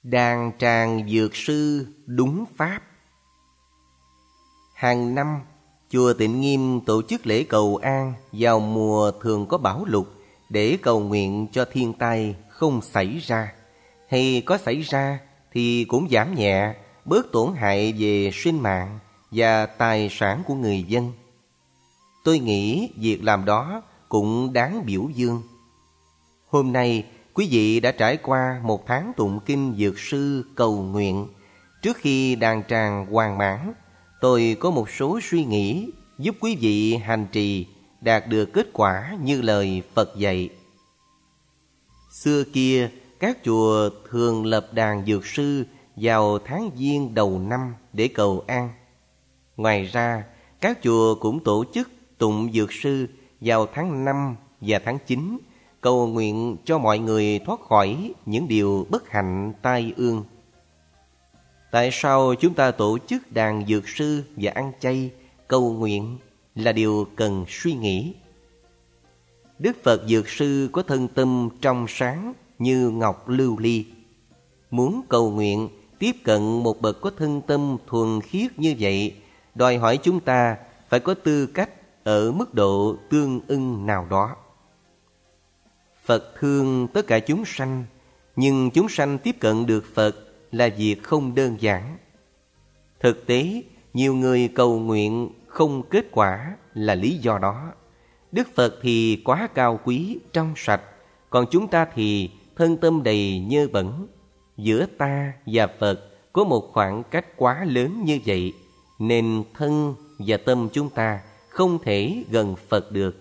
Đàn tràng dược sư đúng pháp. Hàng năm, chùa Tịnh Nghiêm tổ chức lễ cầu an vào mùa thường có bão lụt để cầu nguyện cho thiên tai không xảy ra, hay có xảy ra thì cũng giảm nhẹ, bớt tổn hại về sinh mạng và tài sản của người dân. Tôi nghĩ việc làm đó cũng đáng biểu dương. Hôm nay, quý vị đã trải qua một tháng tụng kinh dược sư cầu nguyện. Trước khi đàn tràng hoàn mãn, tôi có một số suy nghĩ giúp quý vị hành trì đạt được kết quả như lời Phật dạy. Xưa kia, các chùa thường lập đàn dược sư vào tháng Giêng đầu năm để cầu an. Ngoài ra, các chùa cũng tổ chức tụng dược sư vào tháng 5 và tháng 9, cầu nguyện cho mọi người thoát khỏi những điều bất hạnh tai ương. Tại sao chúng ta tổ chức đàn dược sư và ăn chay, cầu nguyện là điều cần suy nghĩ. Đức Phật Dược Sư có thân tâm trong sáng như ngọc lưu ly. Muốn cầu nguyện tiếp cận một bậc có thân tâm thuần khiết như vậy, đòi hỏi chúng ta phải có tư cách ở mức độ tương ưng nào đó. Phật thương tất cả chúng sanh, nhưng chúng sanh tiếp cận được Phật là việc không đơn giản. Thực tế, nhiều người cầu nguyện không kết quả là lý do đó. Đức Phật thì quá cao quý, trong sạch, còn chúng ta thì thân tâm đầy nhơ bẩn. Giữa ta và Phật có một khoảng cách quá lớn như vậy, nên thân và tâm chúng ta không thể gần Phật được.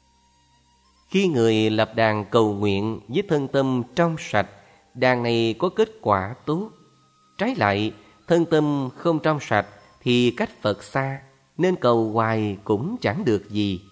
Khi người lập đàn cầu nguyện với thân tâm trong sạch, đàn này có kết quả tốt. Trái lại, thân tâm không trong sạch thì cách Phật xa, nên cầu hoài cũng chẳng được gì.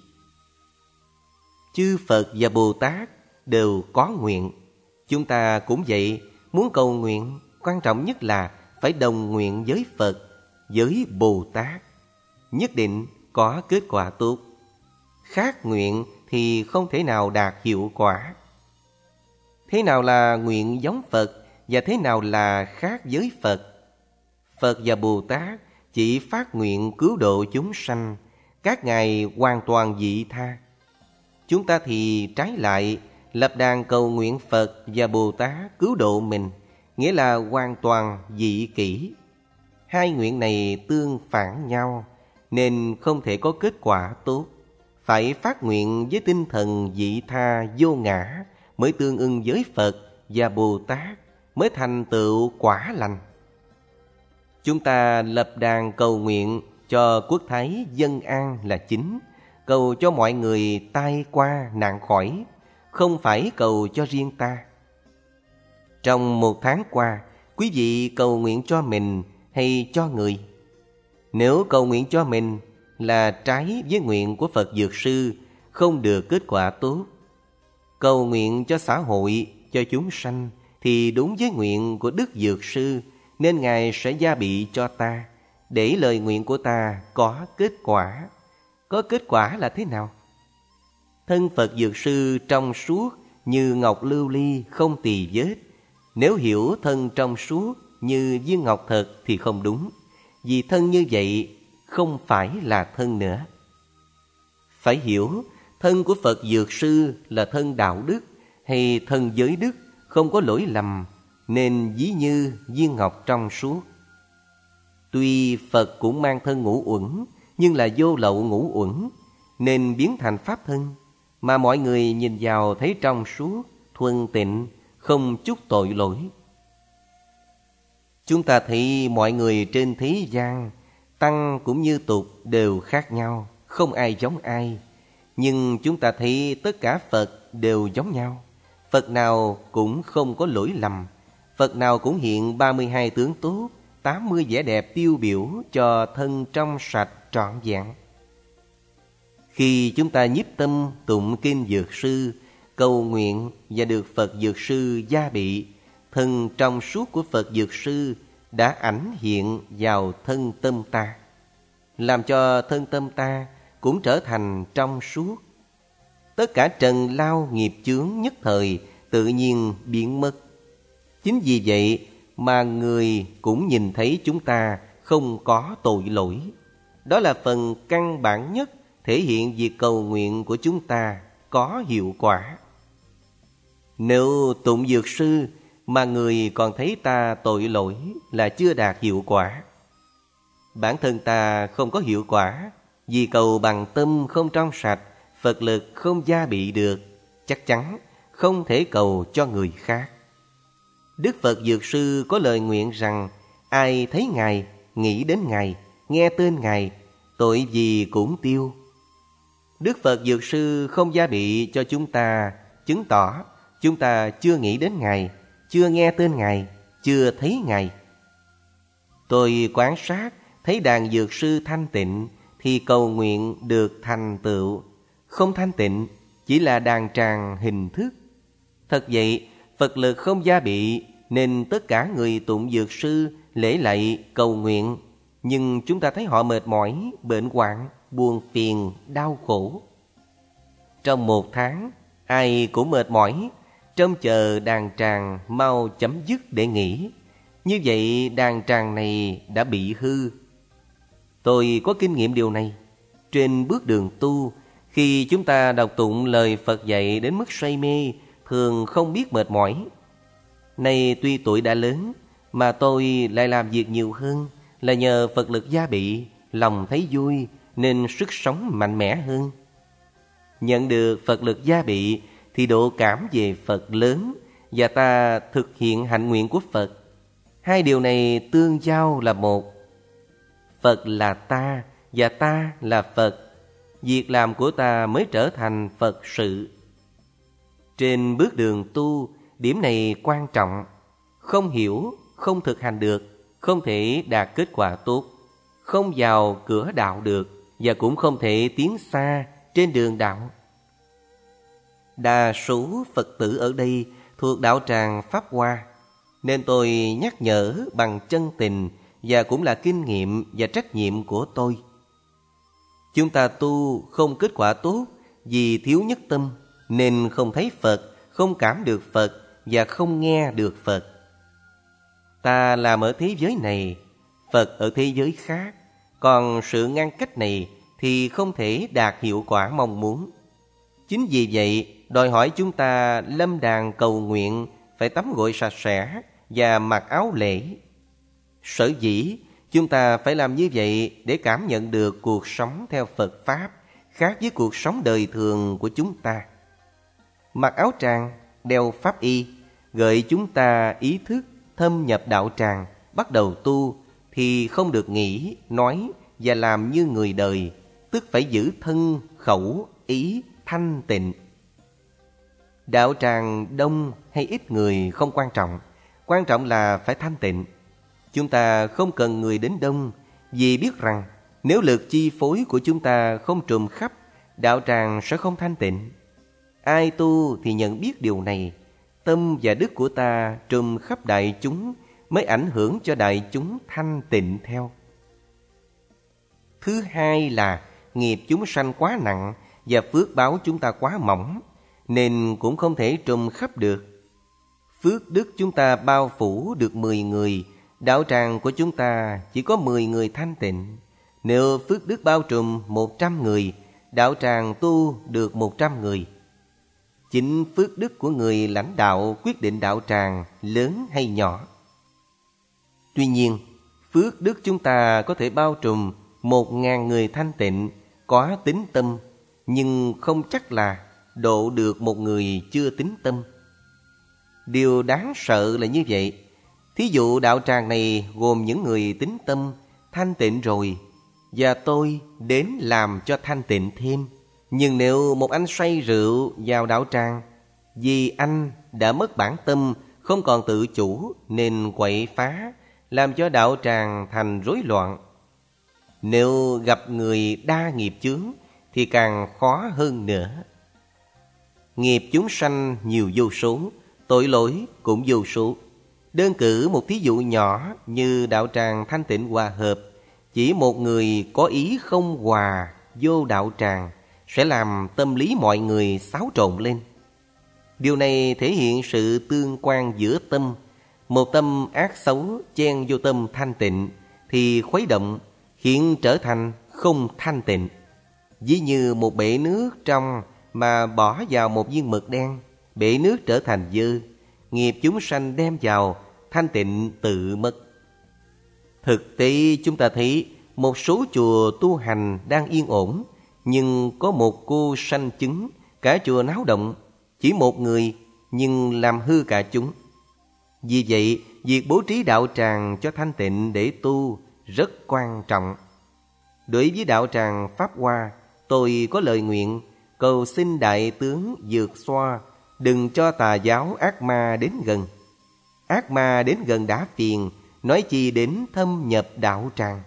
Chư Phật và Bồ Tát đều có nguyện. Chúng ta cũng vậy, muốn cầu nguyện, quan trọng nhất là phải đồng nguyện với Phật, với Bồ Tát. Nhất định có kết quả tốt. Khác nguyện thì không thể nào đạt hiệu quả. Thế nào là nguyện giống Phật và thế nào là khác với Phật? Phật và Bồ Tát chỉ phát nguyện cứu độ chúng sanh, các ngài hoàn toàn vị tha. Chúng ta thì trái lại, lập đàn cầu nguyện Phật và Bồ Tát cứu độ mình, nghĩa là hoàn toàn vị kỷ. Hai nguyện này tương phản nhau, nên không thể có kết quả tốt. Phải phát nguyện với tinh thần vị tha vô ngã mới tương ưng với Phật và Bồ Tát, mới thành tựu quả lành. Chúng ta lập đàn cầu nguyện cho quốc thái dân an là chính, cầu cho mọi người tai qua nạn khỏi, không phải cầu cho riêng ta. Trong một tháng qua, quý vị cầu nguyện cho mình hay cho người? Nếu cầu nguyện cho mình là trái với nguyện của Phật Dược Sư, không được kết quả tốt. Cầu nguyện cho xã hội, cho chúng sanh thì đúng với nguyện của Đức Dược Sư, nên Ngài sẽ gia bị cho ta, để lời nguyện của ta có kết quả. Có kết quả là thế nào? Thân Phật Dược Sư trong suốt như ngọc lưu ly, không tì vết. Nếu hiểu thân trong suốt như viên ngọc thật thì không đúng, vì thân như vậy không phải là thân nữa. Phải hiểu thân của Phật Dược Sư là thân đạo đức hay thân giới đức, không có lỗi lầm, nên ví như viên ngọc trong suốt. Tuy Phật cũng mang thân ngũ uẩn, nhưng là vô lậu ngũ uẩn, nên biến thành pháp thân, mà mọi người nhìn vào thấy trong suốt, thuần tịnh, không chút tội lỗi. Chúng ta thấy mọi người trên thế gian, tăng cũng như tục đều khác nhau, không ai giống ai. Nhưng chúng ta thấy tất cả Phật đều giống nhau. Phật nào cũng không có lỗi lầm. Phật nào cũng hiện 32 tướng tốt, 80 vẻ đẹp tiêu biểu cho thân trong sạch trọn vẹn. Khi chúng ta nhiếp tâm tụng kinh Dược Sư, cầu nguyện và được Phật Dược Sư gia bị, thân trong suốt của Phật Dược Sư đã ảnh hiện vào thân tâm ta, làm cho thân tâm ta cũng trở thành trong suốt. Tất cả trần lao nghiệp chướng nhất thời tự nhiên biến mất. Chính vì vậy mà người cũng nhìn thấy chúng ta không có tội lỗi. Đó là phần căn bản nhất thể hiện việc cầu nguyện của chúng ta có hiệu quả. Nếu tụng dược sư mà người còn thấy ta tội lỗi là chưa đạt hiệu quả. Bản thân ta không có hiệu quả vì cầu bằng tâm không trong sạch, Phật lực không gia bị được, chắc chắn không thể cầu cho người khác. Đức Phật Dược Sư có lời nguyện rằng ai thấy Ngài, nghĩ đến Ngài, nghe tên Ngài, tội gì cũng tiêu. Đức Phật Dược Sư không gia bị cho chúng ta, chứng tỏ chúng ta chưa nghĩ đến Ngài, chưa nghe tên Ngài, chưa thấy Ngài. Tôi quan sát thấy đàn dược sư thanh tịnh thì cầu nguyện được thành tựu. Không thanh tịnh chỉ là đàn tràng hình thức. Thật vậy, Phật lực không gia bị nên tất cả người tụng dược sư lễ lạy cầu nguyện, nhưng chúng ta thấy họ mệt mỏi, bệnh hoạn, buồn phiền, đau khổ. Trong 1 tháng, ai cũng mệt mỏi, trông chờ đàn tràng mau chấm dứt để nghỉ. Như vậy đàn tràng này đã bị hư. Tôi có kinh nghiệm điều này. Trên bước đường tu, khi chúng ta đọc tụng lời Phật dạy đến mức say mê, thường không biết mệt mỏi. Nay tuy tuổi đã lớn, mà tôi lại làm việc nhiều hơn, là nhờ Phật lực gia bị, lòng thấy vui, nên sức sống mạnh mẽ hơn. Nhận được Phật lực gia bị thì độ cảm về Phật lớn, và ta thực hiện hạnh nguyện của Phật. Hai điều này tương giao là một. Phật là ta và ta là Phật. Việc làm của ta mới trở thành Phật sự. Trên bước đường tu, điểm này quan trọng. Không hiểu, không thực hành được, không thể đạt kết quả tốt, không vào cửa đạo được, và cũng không thể tiến xa trên đường đạo. Đa số Phật tử ở đây thuộc đạo tràng Pháp Hoa, nên tôi nhắc nhở bằng chân tình và cũng là kinh nghiệm và trách nhiệm của tôi. Chúng ta tu không kết quả tốt vì thiếu nhất tâm, nên không thấy Phật, không cảm được Phật và không nghe được Phật. Ta làm ở thế giới này, Phật ở thế giới khác, còn sự ngăn cách này thì không thể đạt hiệu quả mong muốn. Chính vì vậy, đòi hỏi chúng ta lâm đàn cầu nguyện phải tắm gội sạch sẽ và mặc áo lễ. Sở dĩ chúng ta phải làm như vậy để cảm nhận được cuộc sống theo Phật Pháp khác với cuộc sống đời thường của chúng ta. Mặc áo tràng, đeo pháp y, gợi chúng ta ý thức thâm nhập đạo tràng, bắt đầu tu thì không được nghĩ, nói và làm như người đời, tức phải giữ thân, khẩu, ý thanh tịnh. Đạo tràng đông hay ít người không quan trọng, quan trọng là phải thanh tịnh. Chúng ta không cần người đến đông, vì biết rằng nếu lực chi phối của chúng ta không trùm khắp, đạo tràng sẽ không thanh tịnh. Ai tu thì nhận biết điều này. Tâm và đức của ta trùm khắp đại chúng mới ảnh hưởng cho đại chúng thanh tịnh theo. Thứ hai là nghiệp chúng sanh quá nặng và phước báo chúng ta quá mỏng, nên cũng không thể trùm khắp được. Phước đức chúng ta bao phủ được 10 người, đạo tràng của chúng ta chỉ có 10 người thanh tịnh. Nếu phước đức bao trùm 100 người, đạo tràng tu được 100 người. Chính phước đức của người lãnh đạo quyết định đạo tràng lớn hay nhỏ. Tuy nhiên, phước đức chúng ta có thể bao trùm 1.000 người thanh tịnh, có tín tâm, nhưng không chắc là độ được một người chưa tín tâm. Điều đáng sợ là như vậy. Thí dụ đạo tràng này gồm những người tín tâm, thanh tịnh rồi, và tôi đến làm cho thanh tịnh thêm. Nhưng nếu một anh say rượu vào đạo tràng, vì anh đã mất bản tâm, không còn tự chủ nên quậy phá, làm cho đạo tràng thành rối loạn. Nếu gặp người đa nghiệp chướng thì càng khó hơn nữa. Nghiệp chúng sanh nhiều vô số, tội lỗi cũng vô số. Đơn cử một thí dụ nhỏ như đạo tràng thanh tịnh hòa hợp, chỉ một người có ý không hòa vô đạo tràng sẽ làm tâm lý mọi người xáo trộn lên. Điều này thể hiện sự tương quan giữa tâm. Một tâm ác xấu chen vô tâm thanh tịnh thì khuấy động, khiến trở thành không thanh tịnh. Ví như một bể nước trong mà bỏ vào một viên mực đen, bể nước trở thành dơ, nghiệp chúng sanh đem vào, thanh tịnh tự mất. Thực tế chúng ta thấy một số chùa tu hành đang yên ổn, nhưng có một cô sanh chứng, cả chùa náo động, chỉ một người nhưng làm hư cả chúng. Vì vậy, việc bố trí đạo tràng cho thanh tịnh để tu rất quan trọng. Đối với đạo tràng Pháp Hoa, tôi có lời nguyện cầu xin Đại Tướng Dược Xoa đừng cho tà giáo ác ma đến gần. Ác ma đến gần đã phiền, nói chi đến thâm nhập đạo tràng.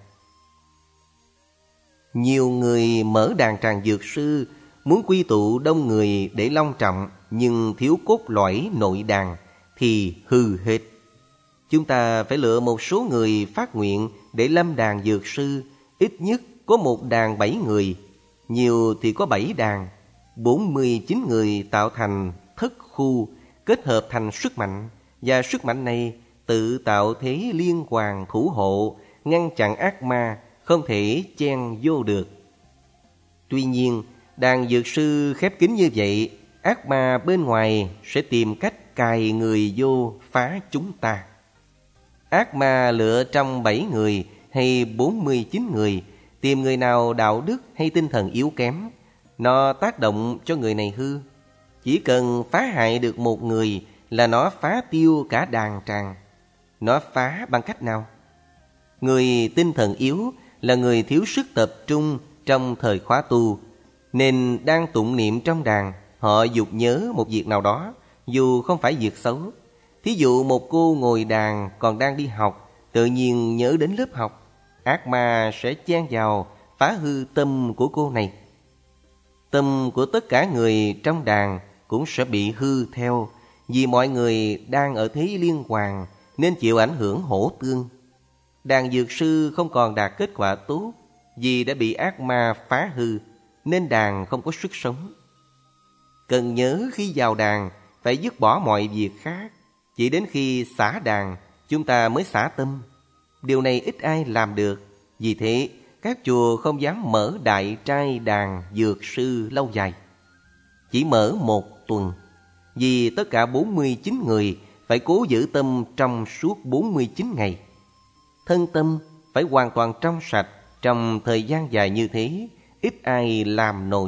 Nhiều người mở đàn tràng dược sư, muốn quy tụ đông người để long trọng, nhưng thiếu cốt lõi nội đàn thì hư hết. Chúng ta phải lựa một số người phát nguyện để lâm đàn dược sư, ít nhất có một đàn 7 người, nhiều thì có 7 đàn, 49 người tạo thành thất khu, kết hợp thành sức mạnh, và sức mạnh này tự tạo thế liên hoàn thủ hộ, ngăn chặn ác ma không thể chen vô được. Tuy nhiên, đàn dược sư khép kín như vậy, ác ma bên ngoài sẽ tìm cách cài người vô phá chúng ta. Ác ma lựa trong 7 người hay 49 người, tìm người nào đạo đức hay tinh thần yếu kém, nó tác động cho người này hư. Chỉ cần phá hại được một người là nó phá tiêu cả đàn tràng. Nó phá bằng cách nào? Người tinh thần yếu là người thiếu sức tập trung trong thời khóa tu, nên đang tụng niệm trong đàn, họ dục nhớ một việc nào đó, dù không phải việc xấu. Thí dụ một cô ngồi đàn còn đang đi học, tự nhiên nhớ đến lớp học, ác ma sẽ chen vào phá hư tâm của cô này. Tâm của tất cả người trong đàn cũng sẽ bị hư theo, vì mọi người đang ở thế liên hoàn nên chịu ảnh hưởng hỗ tương. Đàn dược sư không còn đạt kết quả tốt vì đã bị ác ma phá hư, nên đàn không có sức sống. Cần nhớ khi vào đàn phải dứt bỏ mọi việc khác, chỉ đến khi xả đàn chúng ta mới xả tâm. Điều này ít ai làm được, vì thế các chùa không dám mở đại trai đàn dược sư lâu dài. Chỉ mở 1 tuần, vì tất cả 49 người phải cố giữ tâm trong suốt 49 ngày. Thân tâm phải hoàn toàn trong sạch trong thời gian dài như thế, ít ai làm nổi.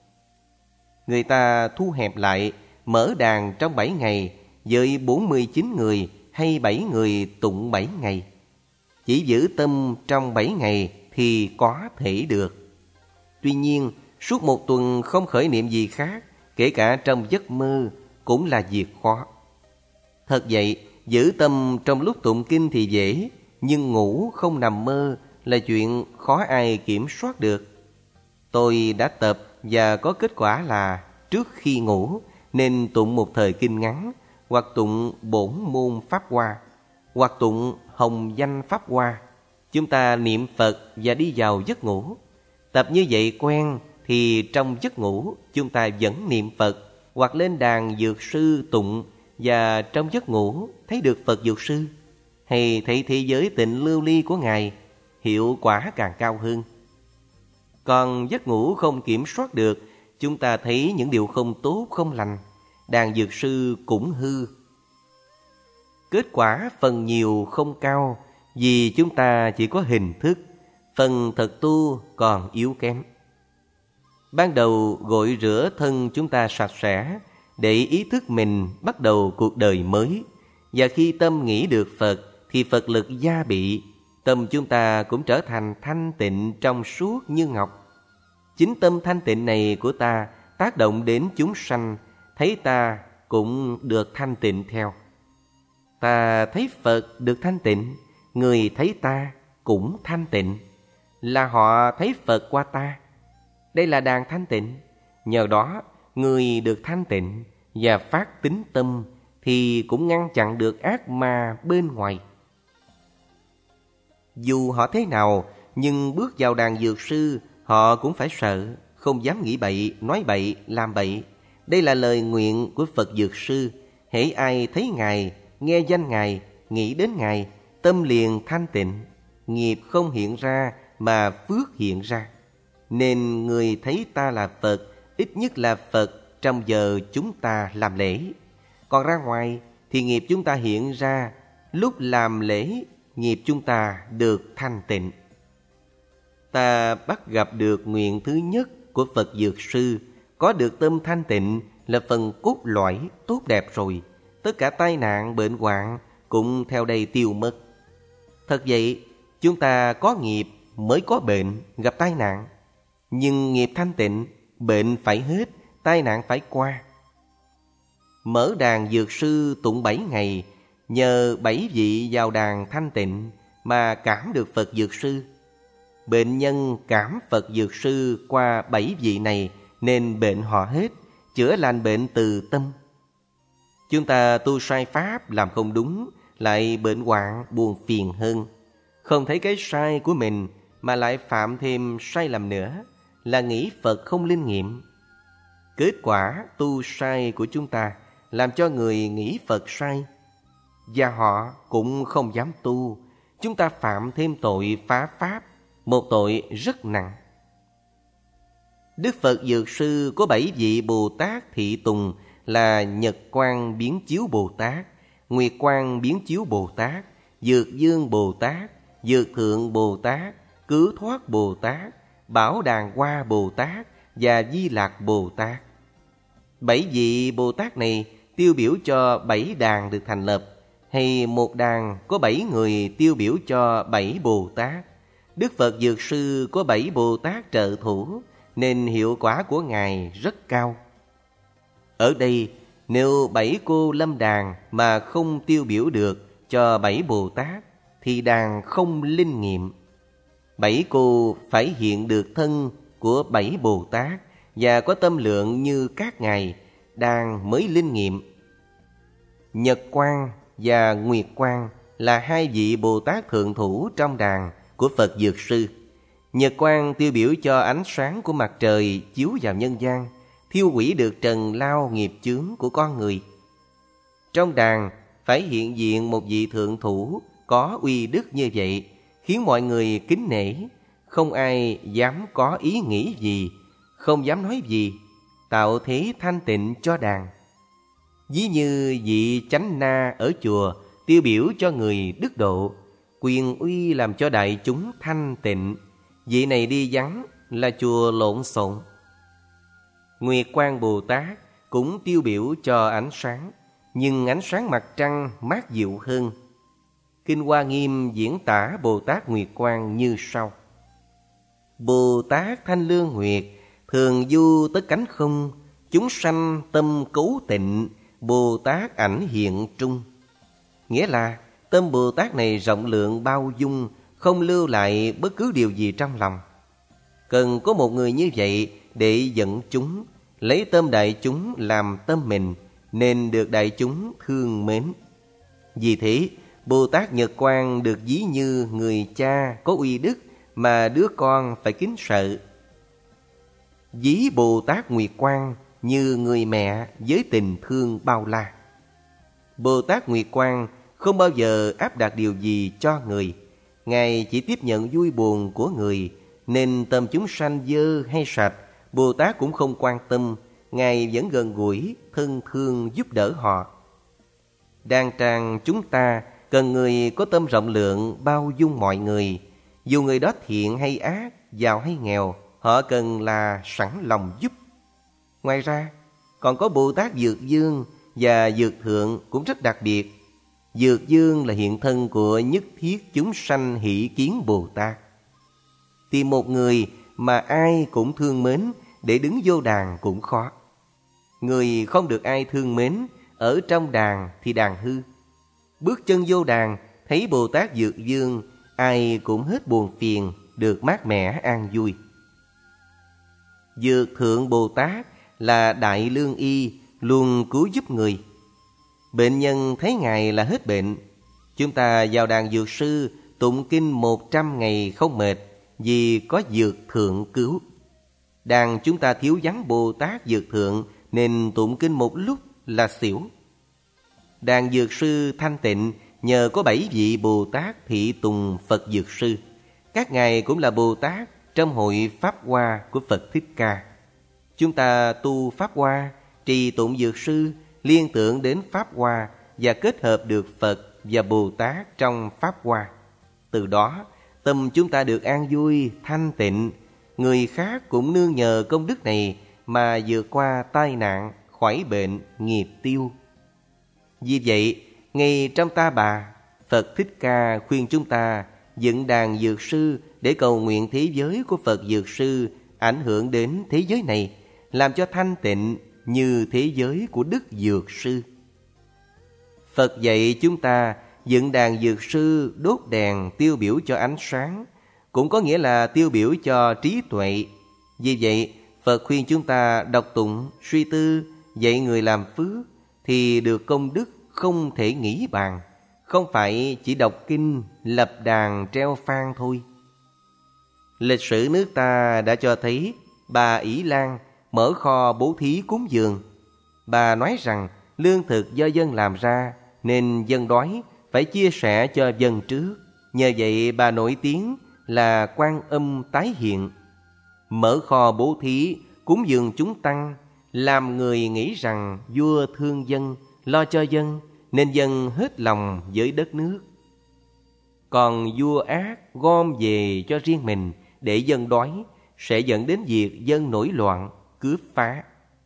Người ta thu hẹp lại, mở đàn trong 7 ngày với 49 người hay 7 người tụng 7 ngày. Chỉ giữ tâm trong 7 ngày thì có thể được. Tuy nhiên, suốt 1 tuần không khởi niệm gì khác, kể cả trong giấc mơ, cũng là việc khó. Thật vậy, giữ tâm trong lúc tụng kinh thì dễ, nhưng ngủ không nằm mơ là chuyện khó ai kiểm soát được. Tôi đã tập và có kết quả là trước khi ngủ nên tụng một thời kinh ngắn, hoặc tụng bổn môn Pháp Hoa, hoặc tụng hồng danh Pháp Hoa. Chúng ta niệm Phật và đi vào giấc ngủ. Tập như vậy quen thì trong giấc ngủ chúng ta vẫn niệm Phật, hoặc lên đàn dược sư tụng, và trong giấc ngủ thấy được Phật dược sư, hay thấy thế giới tịnh lưu ly của Ngài, hiệu quả càng cao hơn. Còn giấc ngủ không kiểm soát được, chúng ta thấy những điều không tốt không lành, đàn dược sư cũng hư. Kết quả phần nhiều không cao, vì chúng ta chỉ có hình thức, phần thật tu còn yếu kém. Ban đầu gội rửa thân chúng ta sạch sẽ, để ý thức mình bắt đầu cuộc đời mới. Và khi tâm nghĩ được Phật thì Phật lực gia bị, tâm chúng ta cũng trở thành thanh tịnh trong suốt như ngọc. Chính tâm thanh tịnh này của ta tác động đến chúng sanh, thấy ta cũng được thanh tịnh theo. Ta thấy Phật được thanh tịnh, người thấy ta cũng thanh tịnh, là họ thấy Phật qua ta. Đây là đàn thanh tịnh. Nhờ đó người được thanh tịnh và phát tín tâm thì cũng ngăn chặn được ác ma bên ngoài. Dù họ thế nào, nhưng bước vào đàn dược sư, họ cũng phải sợ, không dám nghĩ bậy, nói bậy, làm bậy. Đây là lời nguyện của Phật dược sư. Hễ ai thấy Ngài, nghe danh Ngài nghĩ đến Ngài, tâm liền thanh tịnh. Nghiệp không hiện ra mà phước hiện ra. Nên người thấy ta là Phật, ít nhất là Phật trong giờ chúng ta làm lễ. Còn ra ngoài thì nghiệp chúng ta hiện ra, lúc làm lễ nghiệp chúng ta được thanh tịnh. Ta bắt gặp được nguyện thứ nhất của Phật Dược Sư, có được tâm thanh tịnh là phần cốt lõi tốt đẹp rồi. Tất cả tai nạn, bệnh hoạn cũng theo đây tiêu mất. Thật vậy, chúng ta có nghiệp mới có bệnh, gặp tai nạn. Nhưng nghiệp thanh tịnh, bệnh phải hết, tai nạn phải qua. Mở đàn Dược Sư tụng 7 ngày, nhờ 7 vị vào đàn thanh tịnh mà cảm được Phật Dược Sư. Bệnh nhân cảm Phật Dược Sư qua 7 vị này nên bệnh họ hết, chữa lành bệnh từ tâm. Chúng ta tu sai pháp làm không đúng, lại bệnh hoạn buồn phiền hơn. Không thấy cái sai của mình mà lại phạm thêm sai lầm nữa, là nghĩ Phật không linh nghiệm. Kết quả tu sai của chúng ta làm cho người nghĩ Phật sai, và họ cũng không dám tu. Chúng ta phạm thêm tội phá pháp, một tội rất nặng. Đức Phật Dược Sư có 7 vị Bồ Tát thị tùng là Nhật Quang Biến Chiếu Bồ Tát, Nguyệt Quang Biến Chiếu Bồ Tát, Dược Dương Bồ Tát, Dược Thượng Bồ Tát, Cứu Thoát Bồ Tát, Bảo Đàn Hoa Bồ Tát và Di Lạc Bồ Tát. 7 vị Bồ Tát này tiêu biểu cho 7 đàn được thành lập, hay một đàn có 7 người tiêu biểu cho 7 Bồ Tát. Đức Phật Dược Sư có 7 Bồ Tát trợ thủ, nên hiệu quả của Ngài rất cao. Ở đây, nếu 7 cô lâm đàn mà không tiêu biểu được cho 7 Bồ Tát, thì đàn không linh nghiệm. 7 cô phải hiện được thân của 7 Bồ Tát và có tâm lượng như các ngài, đàn mới linh nghiệm. Nhật Quang và Nguyệt Quang là 2 vị Bồ Tát thượng thủ trong đàn của Phật Dược Sư. Nhật Quang tiêu biểu cho ánh sáng của mặt trời chiếu vào nhân gian, thiêu hủy được trần lao nghiệp chướng của con người. Trong đàn phải hiện diện một vị thượng thủ có uy đức như vậy, khiến mọi người kính nể, không ai dám có ý nghĩ gì, không dám nói gì, tạo thế thanh tịnh cho đàn. Ví như vị Chánh Na ở chùa tiêu biểu cho người đức độ, quyền uy làm cho đại chúng thanh tịnh. Vị này đi vắng là chùa lộn xộn. Nguyệt Quang Bồ Tát cũng tiêu biểu cho ánh sáng, nhưng ánh sáng mặt trăng mát dịu hơn. Kinh Hoa Nghiêm diễn tả Bồ Tát Nguyệt Quang như sau: Bồ Tát Thanh Lương Nguyệt, thường du tất cánh không, chúng sanh tâm cấu tịnh, Bồ Tát ảnh hiện trung. Nghĩa là tâm Bồ Tát này rộng lượng bao dung, không lưu lại bất cứ điều gì trong lòng. Cần có một người như vậy để dẫn chúng, lấy tâm đại chúng làm tâm mình, nên được đại chúng thương mến. Vì thế, Bồ Tát Nhật Quang được ví như người cha có uy đức mà đứa con phải kính sợ. Ví Bồ Tát Nguyệt Quang như người mẹ với tình thương bao la. Bồ Tát Nguyệt Quang không bao giờ áp đặt điều gì cho người. Ngài chỉ tiếp nhận vui buồn của người, nên tâm chúng sanh dơ hay sạch, Bồ Tát cũng không quan tâm. Ngài vẫn gần gũi, thân thương giúp đỡ họ. Đàn tràng chúng ta cần người có tâm rộng lượng, bao dung mọi người. Dù người đó thiện hay ác, giàu hay nghèo, họ cần là sẵn lòng giúp. Ngoài ra, còn có Bồ Tát Dược Dương và Dược Thượng cũng rất đặc biệt. Dược Dương là hiện thân của nhất thiết chúng sanh hỷ kiến Bồ Tát. Tìm một người mà ai cũng thương mến để đứng vô đàn cũng khó. Người không được ai thương mến, ở trong đàn thì đàn hư. Bước chân vô đàn, thấy Bồ Tát Dược Dương, ai cũng hết buồn phiền, được mát mẻ an vui. Dược Thượng Bồ Tát là đại lương y, luôn cứu giúp người. Bệnh nhân thấy Ngài là hết bệnh. Chúng ta vào đàn Dược Sư tụng kinh 100 ngày không mệt, vì có Dược Thượng cứu. Đàn chúng ta thiếu vắng Bồ Tát Dược Thượng, nên tụng kinh một lúc là xỉu. Đàn Dược Sư thanh tịnh, nhờ có 7 vị Bồ Tát thị tùng Phật Dược Sư. Các ngài cũng là Bồ Tát trong hội Pháp Hoa của Phật Thích Ca. Chúng ta tu Pháp Hoa, trì tụng Dược Sư, liên tưởng đến Pháp Hoa và kết hợp được Phật và Bồ Tát trong Pháp Hoa. Từ đó, tâm chúng ta được an vui, thanh tịnh. Người khác cũng nương nhờ công đức này mà vượt qua tai nạn, khỏi bệnh, nghiệp tiêu. Vì vậy, ngay trong Ta Bà, Phật Thích Ca khuyên chúng ta dựng đàn Dược Sư để cầu nguyện thế giới của Phật Dược Sư ảnh hưởng đến thế giới này, làm cho thanh tịnh như thế giới của Đức Dược Sư. Phật dạy chúng ta dựng đàn Dược Sư đốt đèn tiêu biểu cho ánh sáng, cũng có nghĩa là tiêu biểu cho trí tuệ. Vì vậy, Phật khuyên chúng ta đọc tụng, suy tư, dạy người làm phước thì được công đức không thể nghĩ bàn, không phải chỉ đọc kinh, lập đàn treo phan thôi. Lịch sử nước ta đã cho thấy bà Ỷ Lan mở kho bố thí cúng dường. Bà nói rằng lương thực do dân làm ra nên dân đói, phải chia sẻ cho dân trước. Nhờ vậy bà nổi tiếng là Quan Âm tái hiện. Mở kho bố thí cúng dường chúng tăng, làm người nghĩ rằng vua thương dân, lo cho dân, nên dân hết lòng với đất nước. Còn vua ác gom về cho riêng mình để dân đói, sẽ dẫn đến việc dân nổi loạn, cướp phá.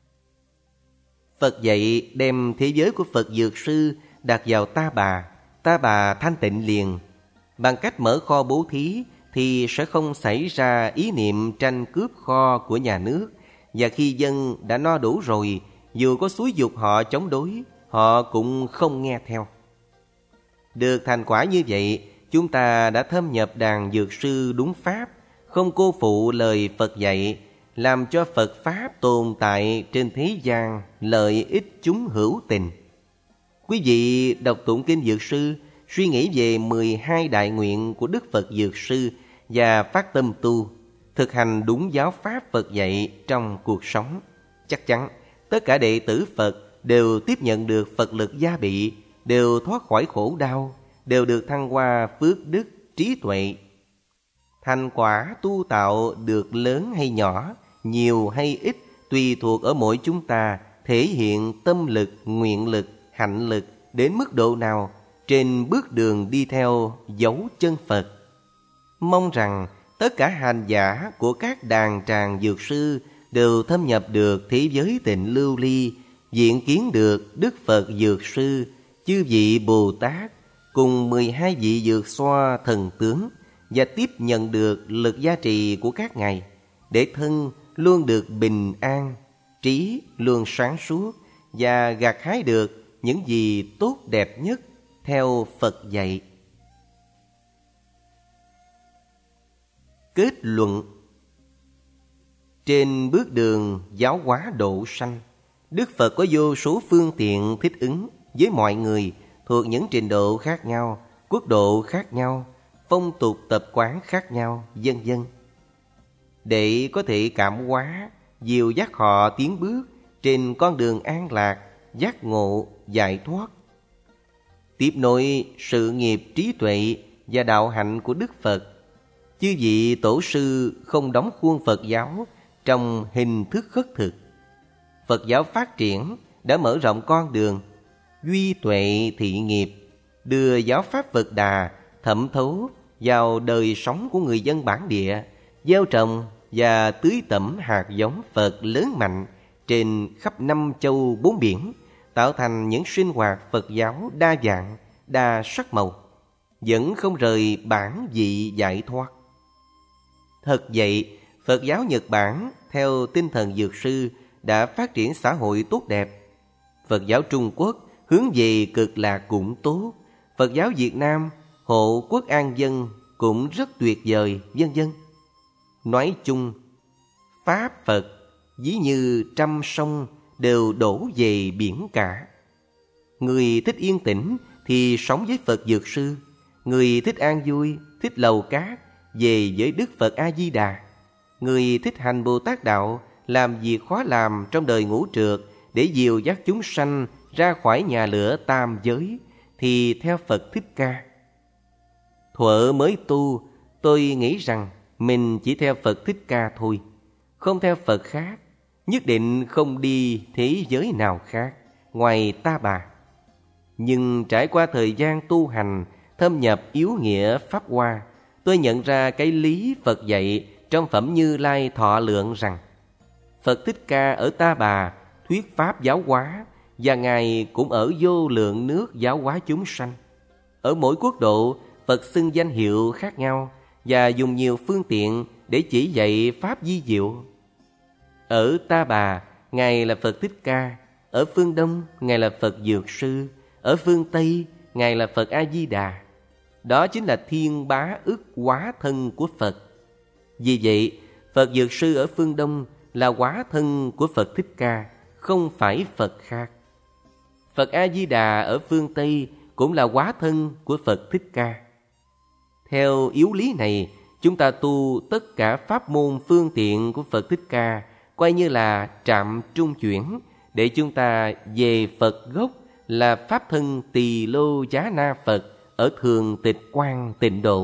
Phật dạy đem thế giới của Phật Dược Sư đặt vào Ta Bà thanh tịnh liền. Bằng cách mở kho bố thí thì sẽ không xảy ra ý niệm tranh cướp kho của nhà nước. Và khi dân đã no đủ rồi, dù có xúi giục họ chống đối, họ cũng không nghe theo. Được thành quả như vậy, chúng ta đã thâm nhập đàn Dược Sư đúng pháp, không cô phụ lời Phật dạy, làm cho Phật Pháp tồn tại trên thế gian, lợi ích chúng hữu tình. Quý vị đọc tụng kinh Dược Sư, suy nghĩ về 12 đại nguyện của Đức Phật Dược Sư và phát tâm tu, thực hành đúng giáo pháp Phật dạy trong cuộc sống. Chắc chắn tất cả đệ tử Phật đều tiếp nhận được Phật lực gia bị, đều thoát khỏi khổ đau, đều được thăng hoa phước đức, trí tuệ. Thành quả tu tạo được lớn hay nhỏ, nhiều hay ít, tùy thuộc ở mỗi chúng ta thể hiện tâm lực, nguyện lực, hạnh lực đến mức độ nào trên bước đường đi theo dấu chân Phật. Mong rằng tất cả hành giả của các đàn tràng Dược Sư đều thâm nhập được thế giới tịnh lưu ly, diện kiến được Đức Phật Dược Sư, chư vị Bồ Tát cùng 12 vị Dược Xoa thần tướng, và tiếp nhận được lực gia trì của các ngài, để thân luôn được bình an, trí luôn sáng suốt, và gặt hái được những gì tốt đẹp nhất theo Phật dạy. Kết luận. Trên bước đường giáo hóa độ sanh, Đức Phật có vô số phương tiện thích ứng với mọi người thuộc những trình độ khác nhau, quốc độ khác nhau, phong tục tập quán khác nhau, vân vân, để có thể cảm hóa, dìu dắt họ tiến bước trên con đường an lạc, giác ngộ, giải thoát. Tiếp nối sự nghiệp trí tuệ và đạo hạnh của Đức Phật, chư vị tổ sư không đóng khuôn Phật giáo trong hình thức khất thực. Phật giáo phát triển đã mở rộng con đường duy tuệ thị nghiệp, đưa giáo pháp Phật Đà thẩm thấu vào đời sống của người dân bản địa, gieo trồng và tưới tẩm hạt giống Phật lớn mạnh trên khắp 5 châu 4 biển, tạo thành những sinh hoạt Phật giáo đa dạng, đa sắc màu, vẫn không rời bản vị giải thoát. Thật vậy, Phật giáo Nhật Bản theo tinh thần Dược Sư đã phát triển xã hội tốt đẹp. Phật giáo Trung Quốc hướng về cực lạc cũng tốt. Phật giáo Việt Nam hộ quốc an dân cũng rất tuyệt vời, vân vân. Nói chung, Pháp Phật ví như trăm sông đều đổ về biển cả. Người thích yên tĩnh thì sống với Phật Dược Sư, người thích an vui, thích lầu cát về với Đức Phật A-di-đà. Người thích hành Bồ Tát đạo, làm việc khó làm trong đời ngũ trượt để dìu dắt chúng sanh ra khỏi nhà lửa tam giới thì theo Phật Thích Ca. Thuở mới tu, tôi nghĩ rằng mình chỉ theo Phật Thích Ca thôi, không theo Phật khác, nhất định không đi thế giới nào khác ngoài Ta Bà. Nhưng trải qua thời gian tu hành, thâm nhập yếu nghĩa Pháp Hoa, tôi nhận ra cái lý Phật dạy trong Phẩm Như Lai Thọ Lượng rằng Phật Thích Ca ở Ta Bà thuyết Pháp giáo hóa, và Ngài cũng ở vô lượng nước giáo hóa chúng sanh. Ở mỗi quốc độ, Phật xưng danh hiệu khác nhau và dùng nhiều phương tiện để chỉ dạy Pháp vi diệu. Ở Ta Bà, Ngài là Phật Thích Ca. Ở phương Đông, Ngài là Phật Dược Sư. Ở phương Tây, Ngài là Phật A-di-đà. Đó chính là thiên bá ức hóa thân của Phật. Vì vậy, Phật Dược Sư ở phương Đông là hóa thân của Phật Thích Ca, không phải Phật khác. Phật A-di-đà ở phương Tây cũng là hóa thân của Phật Thích Ca. Theo yếu lý này, chúng ta tu tất cả pháp môn phương tiện của Phật Thích Ca coi như là trạm trung chuyển, để chúng ta về Phật gốc là Pháp thân Tỳ Lô Giá Na Phật ở Thường Tịch Quang Tịnh Độ.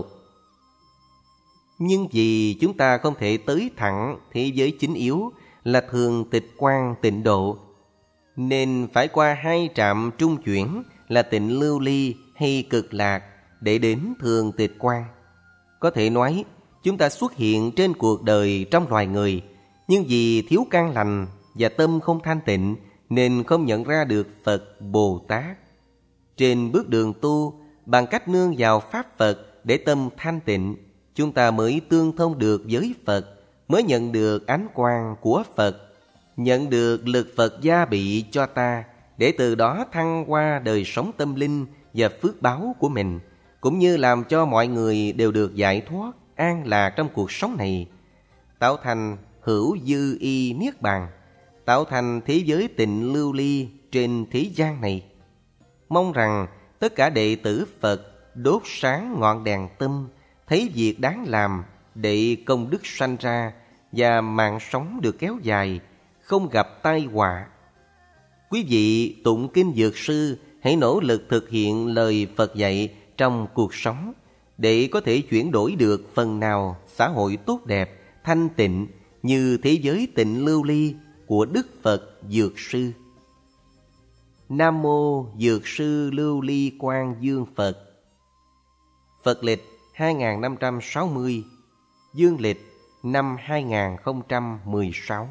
Nhưng vì chúng ta không thể tới thẳng thế giới chính yếu là Thường Tịch Quang Tịnh Độ, nên phải qua hai trạm trung chuyển là Tịnh Lưu Ly hay Cực Lạc để đến Thường Tịch Quang. Có thể nói, chúng ta xuất hiện trên cuộc đời trong loài người, nhưng vì thiếu căn lành và tâm không thanh tịnh nên không nhận ra được Phật Bồ Tát. Trên bước đường tu, bằng cách nương vào Pháp Phật để tâm thanh tịnh, chúng ta mới tương thông được với Phật, mới nhận được ánh quang của Phật, nhận được lực Phật gia bị cho ta, để từ đó thăng qua đời sống tâm linh và phước báo của mình, cũng như làm cho mọi người đều được giải thoát, an lạc trong cuộc sống này, tạo thành hữu dư y niết bàn, tạo thành thế giới tịnh lưu ly trên thế gian này. Mong rằng tất cả đệ tử Phật đốt sáng ngọn đèn tâm, thấy việc đáng làm để công đức sanh ra và mạng sống được kéo dài, không gặp tai họa. Quý vị tụng kinh Dược Sư hãy nỗ lực thực hiện lời Phật dạy trong cuộc sống để có thể chuyển đổi được phần nào xã hội tốt đẹp, thanh tịnh như thế giới tịnh lưu ly của Đức Phật Dược Sư. Nam Mô Dược Sư Lưu Ly Quang Dương Phật. Phật lịch 2560, dương lịch năm 2016.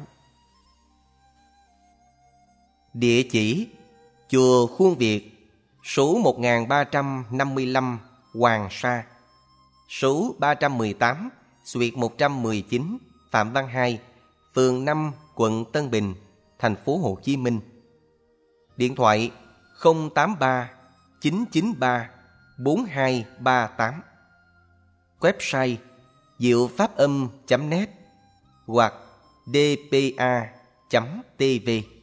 Địa chỉ: Chùa Khuôn Việt, số 1355 Hoàng Sa, số 318 Xuyệt 119 Phạm Văn Hai, phường 5, quận Tân Bình, thành phố Hồ Chí Minh. Điện thoại 083 993 4238. Website diệu pháp âm.net hoặc dpa.tv.